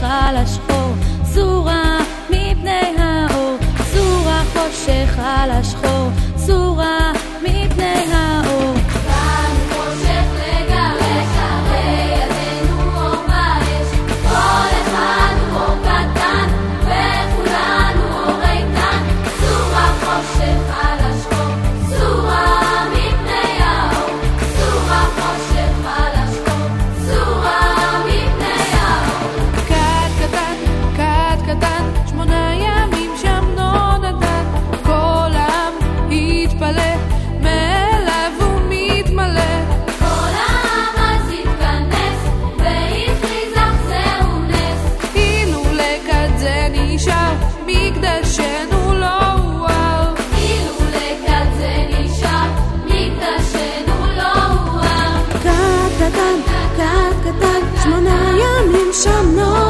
על השחור, סורה מפני האור, סורה חושך על השחור, סורה מפני האור. כאן חושך לגרש, הרי ידינו אור באש, כל אחד הוא אור קטן, וכולנו אור איתן, סורה חושך על השחור, סורה מפני האור, סורה חושך על השחור, סורה מפני האור. כת קטן, 8 ימים שם נודדן, כל העם התפלא, מאליו הוא מתמלא. כל העם אז התכנס, והכריז אך זהו נס, אילו לכת זה נשאר, מקדשנו לא הואר. אילו לכת זה נשאר, מקדשנו לא הואר. כת קטן, 8 ימים שם נודדן,